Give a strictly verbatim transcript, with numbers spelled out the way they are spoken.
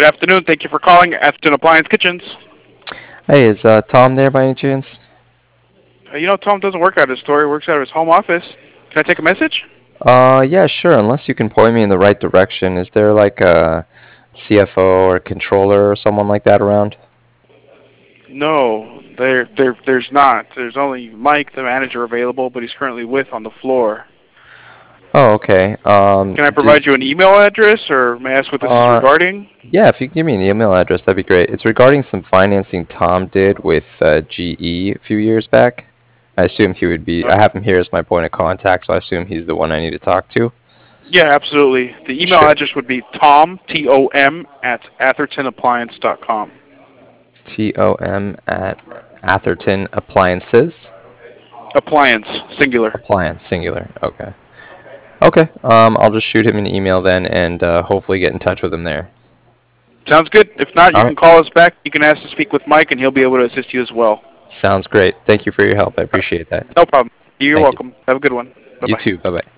Good afternoon. Thank you for calling Atherton Appliance Kitchens. Hey, is uh, Tom there by any chance? Uh, you know, Tom doesn't work out of his store. He works out of his home office. Can I take a message? Uh, yeah, sure. Unless you can point me in the right direction. Is there like a C F O or controller or someone like that around? No, there, there, there's not. There's only Mike, the manager, available, but he's currently with on the floor. Oh, okay. Um, Can I provide does you an email address, or may I ask what this is uh, regarding? yeah, if you can give me an email address, that'd be great. It's regarding some financing Tom did with uh, G E a few years back. I assume he would be. Uh, I have him here as my point of contact, so I assume he's the one I need to talk to. yeah, absolutely. The email Sure. address would be tom, T O M, at atherton appliance dot com. T O M at Atherton Appliances. Appliance, singular. Appliance, singular. Okay. Okay. Um, I'll just shoot him an email then, and uh, hopefully get in touch with him there. Sounds good. If not, you All can right. call us back. You can ask to speak with Mike, and he'll be able to assist you as well. Sounds great. Thank you for your help. I appreciate that. No problem. You're Thank you. welcome. Have a good one. You Bye-bye. too. Bye bye.